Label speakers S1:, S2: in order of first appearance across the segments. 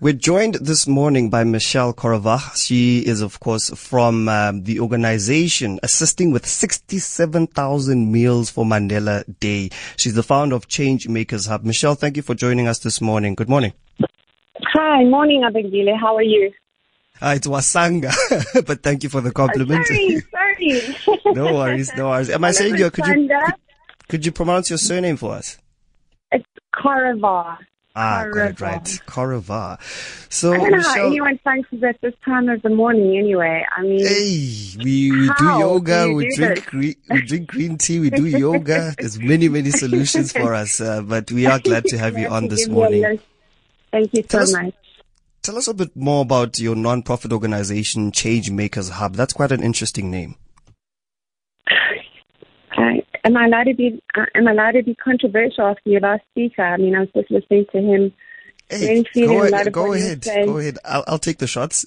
S1: We're joined this morning by Michelle Korovach. She is, of course, from the organization assisting with 67,000 meals for Mandela Day. She's the founder of Change Makers Hub. Michelle, thank you for joining us this morning. Good morning.
S2: Hi, morning, Abengile. How are you?
S1: It's Wasanga, but thank you for the compliment.
S2: Sorry.
S1: No worries. Am I saying could you pronounce your surname for us?
S2: It's Korovach.
S1: Got it right. Korovach. So,
S2: I don't know
S1: Michelle,
S2: how anyone functions at this time of the morning anyway. I mean,
S1: we do yoga, we drink green tea, we do yoga. There's many solutions for us, but we are glad to have you on this morning.
S2: Thank you so much.
S1: Tell us a bit more about your non-profit organization, Change Makers Hub. That's quite an interesting name.
S2: Am I allowed to be controversial after your last speaker? I mean, I was just listening to him.
S1: Hey, go ahead. I'll take the shots.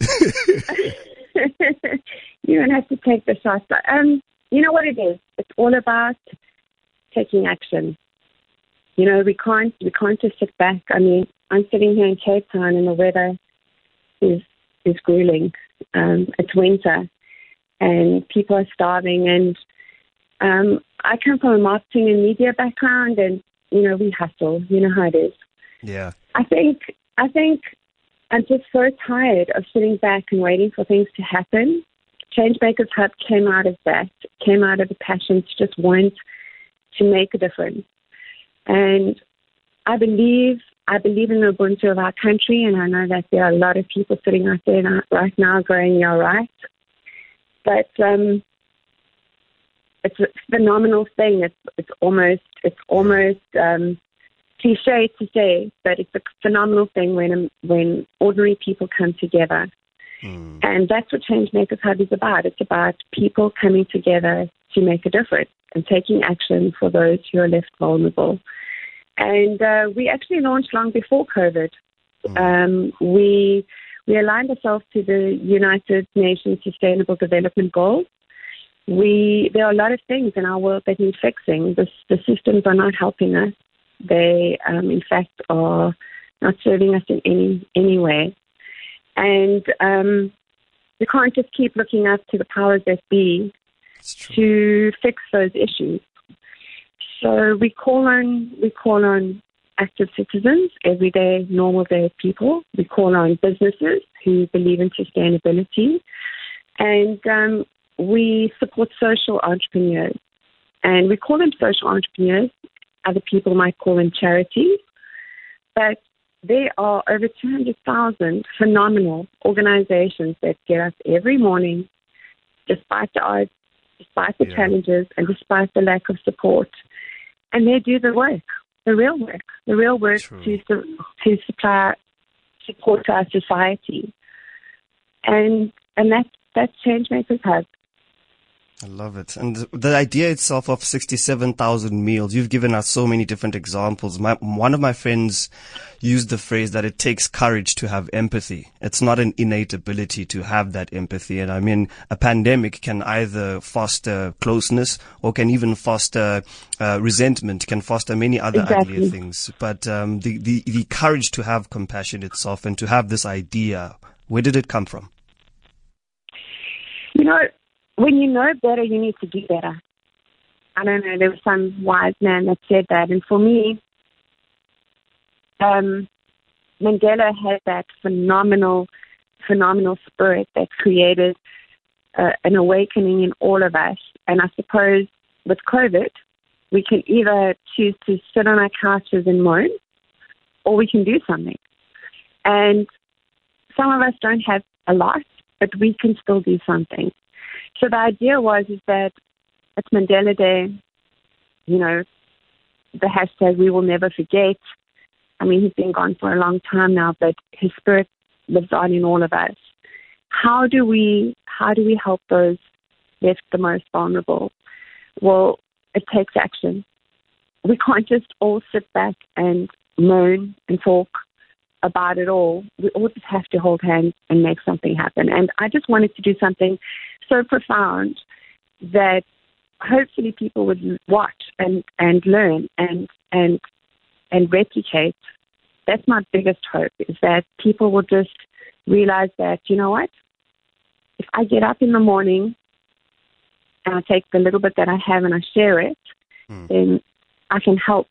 S2: You don't have to take the shots. But, you know what it is? It's all about taking action. You know, we can't just sit back. I mean, I'm sitting here in Cape Town and the weather is grueling. It's winter and people are starving, and I come from a marketing and media background, and you know, we hustle. You know how it is.
S1: Yeah.
S2: I think I'm just so tired of sitting back and waiting for things to happen. Change Makers Hub came out of that, came out of the passion to just want to make a difference. And I believe in the Ubuntu of our country, and I know that there are a lot of people sitting out there right now going, "You're right." But it's a phenomenal thing. It's almost cliche to say, but it's a phenomenal thing when ordinary people come together. And that's what Change Makers Hub is about. It's about people coming together to make a difference and taking action for those who are left vulnerable. And we actually launched long before COVID. We aligned ourselves to the United Nations Sustainable Development Goals. There are a lot of things in our world that need fixing. The systems are not helping us. They, in fact, are not serving us in any way. And we can't just keep looking up to the powers that be to fix those issues. So we call on active citizens, everyday, normal day people. We call on businesses who believe in sustainability, and we support social entrepreneurs. And we call them social entrepreneurs. Other people might call them charities, but there are over 200,000 phenomenal organizations that get up every morning, despite the odds, despite the challenges, and despite the lack of support. And they do the work, the real work to support our society. And that's Change Makers Hub.
S1: I love it. And the idea itself of 67,000 meals, you've given us so many different examples. One of my friends used the phrase that it takes courage to have empathy. It's not an innate ability to have that empathy. And I mean, a pandemic can either foster closeness or can even foster resentment, can foster many other ugly things. But the courage to have compassion itself and to have this idea, where did it come from?
S2: You know, when you know better, you need to do better. I don't know, there was some wise man that said that. And for me, Mandela had that phenomenal spirit that created an awakening in all of us. And I suppose with COVID, we can either choose to sit on our couches and moan, or we can do something. And some of us don't have a lot, but we can still do something. So the idea is that it's Mandela Day, you know, the hashtag we will never forget. I mean, he's been gone for a long time now, but his spirit lives on in all of us. How do we help those left the most vulnerable? Well, it takes action. We can't just all sit back and moan and talk about it all. We all just have to hold hands and make something happen. And I just wanted to do something so profound that hopefully people would watch and learn and replicate that's my biggest hope, is that people will just realize that, you know what, if I get up in the morning and I take the little bit that I have and I share it, then I can help.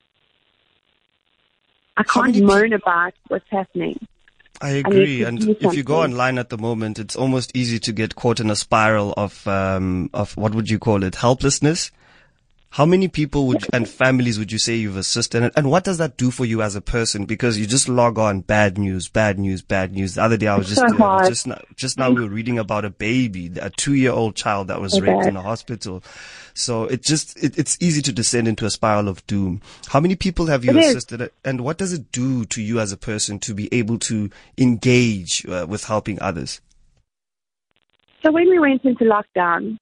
S2: I can't moan about what's happening.
S1: I agree. And if you go online at the moment, it's almost easy to get caught in a spiral of what would you call it? Helplessness. How many people and families would you say you've assisted? And what does that do for you as a person? Because you just log on, bad news, bad news, bad news. The other day I was just now we were reading about a baby, a 2-year-old child that was raped in a hospital. So it's easy to descend into a spiral of doom. How many people have you assisted? And what does it do to you as a person to be able to engage with helping others?
S2: So when we went into lockdown,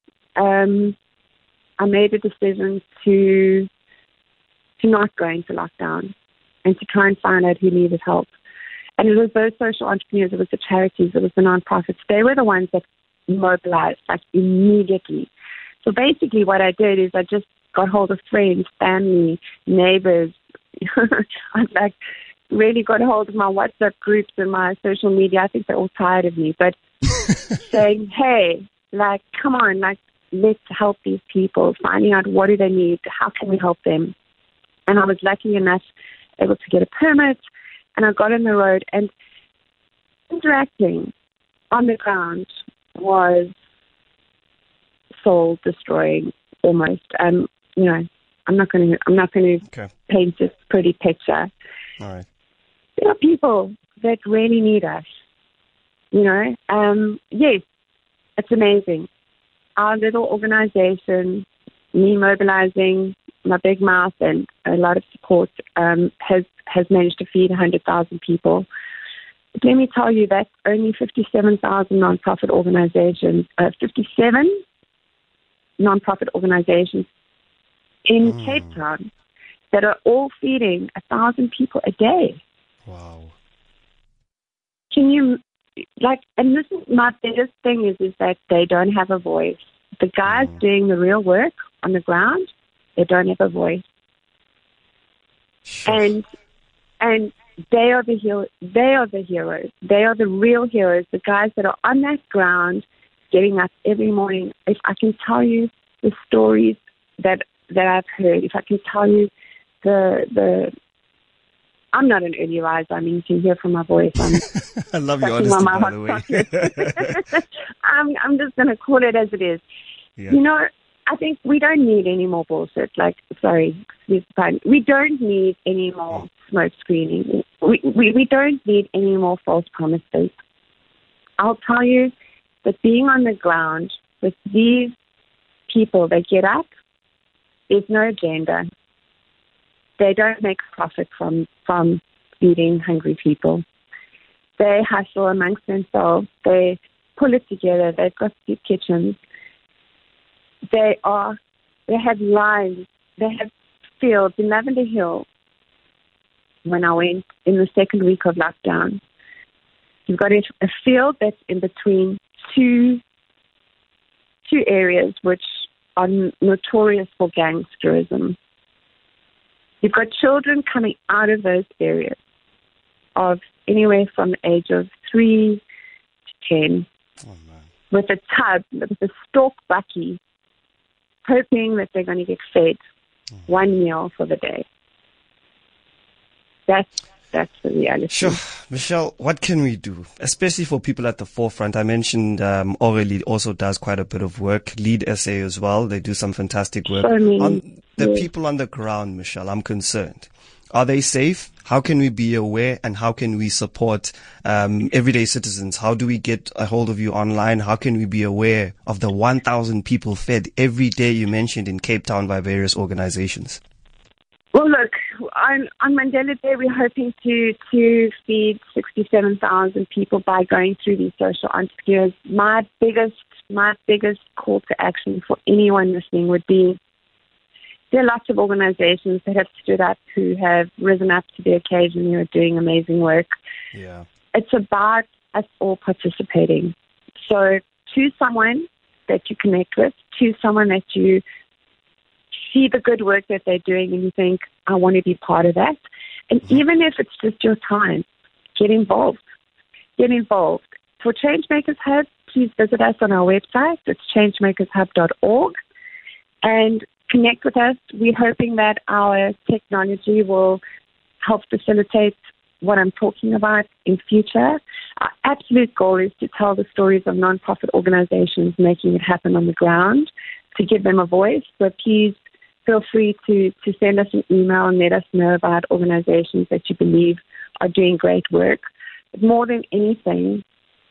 S2: I made a decision to not go into lockdown and to try and find out who needed help. And it was those social entrepreneurs, it was the charities, it was the nonprofits. They were the ones that mobilized like immediately. So basically what I did is I just got hold of friends, family, neighbors. I like really got hold of my WhatsApp groups and my social media. I think they're all tired of me, but saying, hey, like, come on, like, let's help these people, finding out what do they need, how can we help them. And I was lucky enough able to get a permit, and I got on the road, and interacting on the ground was soul destroying almost. I'm not going to paint this pretty picture.
S1: All right.
S2: There are people that really need us. Yes, it's amazing. Our little organization, me mobilizing my big mouth and a lot of support, has managed to feed 100,000 people. But let me tell you, that's only 57,000 nonprofit organizations, 57 nonprofit organizations in Cape Town that are all feeding 1,000 people a day.
S1: Wow.
S2: Can you... and this is my biggest thing is that they don't have a voice. The guys doing the real work on the ground, they don't have a voice.
S1: Sure.
S2: And they are the heroes. They are the heroes. They are the real heroes. The guys that are on that ground, getting up every morning. If I can tell you the stories that I've heard, if I can tell you the I'm not an early riser. I mean, you can hear from my voice.
S1: I love your honesty, by the way.
S2: I'm just going to call it as it is. Yeah. I think we don't need any more bullshit. Sorry, excuse the pun. We don't need any more smoke screening. We don't need any more false promises. I'll tell you that being on the ground with these people that get up, there's no agenda. They don't make profit from feeding hungry people. They hustle amongst themselves. They pull it together. They've got soup kitchens. They have lines. They have fields in Lavender Hill. When I went in the second week of lockdown, you've got a field that's in between two areas which are notorious for gangsterism. You've got children coming out of those areas of anywhere from the age of 3 to 10 with a tub, with a stalk bucky, hoping that they're going to get fed one meal for the day. That's the reality.
S1: Sure. Michelle, what can we do, especially for people at the forefront? I mentioned Aurélie also does quite a bit of work, Lead SA as well. They do some fantastic work. On the people on the ground, Michelle, I'm concerned. Are they safe? How can we be aware, and how can we support everyday citizens? How do we get a hold of you online? How can we be aware of the 1,000 people fed every day you mentioned in Cape Town by various organizations?
S2: Well, look, on Mandela Day, we're hoping to feed 67,000 people by going through these social entrepreneurs. My biggest call to action for anyone listening would be, there are lots of organizations that have stood up, who have risen up to the occasion, who are doing amazing work.
S1: Yeah.
S2: It's about us all participating. So choose someone that you connect with, choose someone that you see the good work that they're doing and you think, I want to be part of that. And even if it's just your time, get involved. Get involved. For Changemakers Hub, please visit us on our website. It's changemakershub.org and connect with us. We're hoping that our technology will help facilitate what I'm talking about in future. Our absolute goal is to tell the stories of nonprofit organizations making it happen on the ground, to give them a voice. So please feel free to send us an email and let us know about organizations that you believe are doing great work. But more than anything,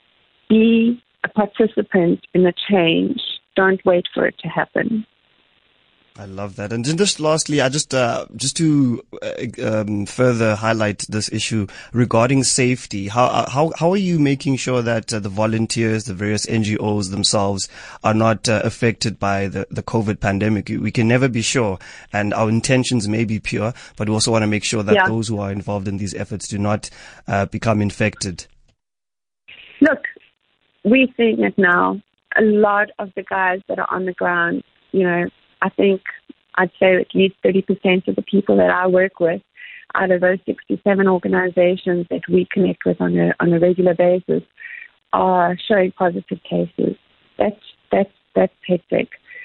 S2: be a participant in the change. Don't wait for it to happen.
S1: I love that. And just lastly, I just to further highlight this issue regarding safety. How are you making sure that the volunteers, the various NGOs themselves are not affected by the COVID pandemic? We can never be sure, and our intentions may be pure, but we also want to make sure that those who are involved in these efforts do not become infected.
S2: Look, we're seeing it now. A lot of the guys that are on the ground, I think I'd say at least 30% of the people that I work with out of those 67 organizations that we connect with on a regular basis are showing positive cases. That's hectic.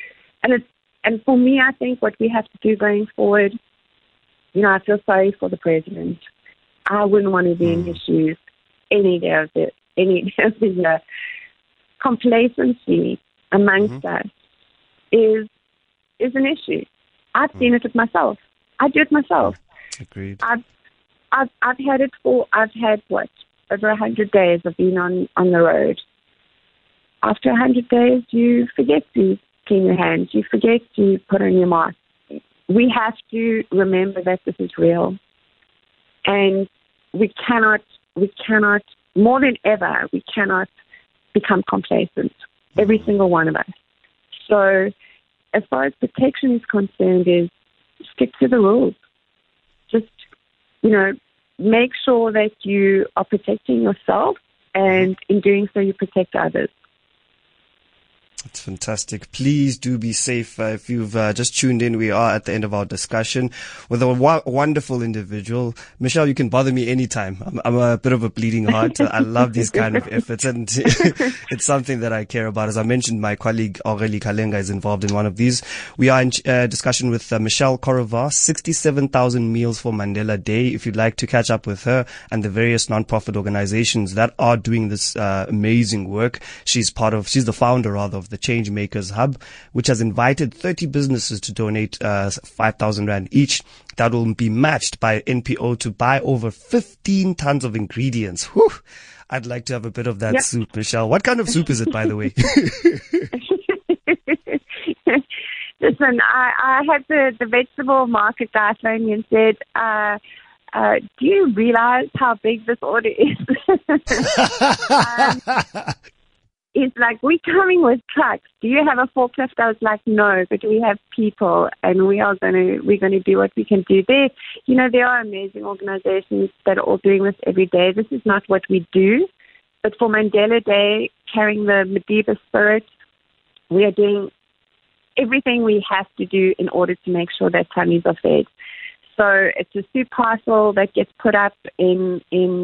S2: And for me, I think what we have to do going forward, I feel sorry for the president. I wouldn't want to be in his shoes any day of the complacency amongst us is an issue. I've seen it with myself. I do it myself.
S1: Agreed.
S2: I've had it over 100 days of being on the road. After 100 days, you forget to clean your hands. You forget to put on your mask. We have to remember that this is real, and we cannot more than ever. We cannot become complacent. Every single one of us. So, as far as protection is concerned, is stick to the rules. Just, make sure that you are protecting yourself, and in doing so, you protect others.
S1: That's fantastic. Please do be safe. If you've just tuned in, we are at the end of our discussion with a wonderful individual. Michelle, you can bother me anytime. I'm a bit of a bleeding heart. I love these kind of efforts, and it's something that I care about. As I mentioned, my colleague Aurélie Kalenga is involved in one of these. We are in discussion with Michelle Korovar, 67,000 Meals for Mandela Day. If you'd like to catch up with her and the various non-profit organizations that are doing this amazing work, she's the founder of the Changemakers Hub, which has invited 30 businesses to donate 5,000 Rand each. That will be matched by NPO to buy over 15 tons of ingredients. Whew. I'd like to have a bit of that soup, Michelle. What kind of soup is it, by the way?
S2: Listen, I had the vegetable market guy phone me and said, do you realize how big this order is? He's like, we're coming with trucks. Do you have a forklift? I was like, no, but we have people, and we're going to do what we can do. There are amazing organizations that are all doing this every day. This is not what we do, but for Mandela Day, carrying the Madiba spirit, we are doing everything we have to do in order to make sure that tummies are fed. So it's a soup parcel that gets put up in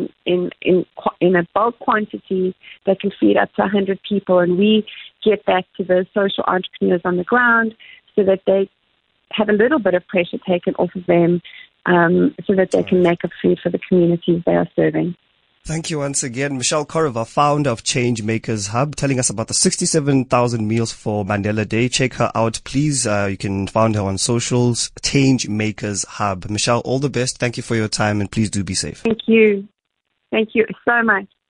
S2: a bulk quantity that can feed up to 100 people, and we get that to the social entrepreneurs on the ground so that they have a little bit of pressure taken off of them, so that they can make a food for the communities they are serving.
S1: Thank you once again. Michelle Korovar, founder of Changemakers Hub, telling us about the 67,000 Meals for Mandela Day. Check her out, please. You can find her on socials, Changemakers Hub. Michelle, all the best. Thank you for your time, and please do be safe.
S2: Thank you. Thank you so much.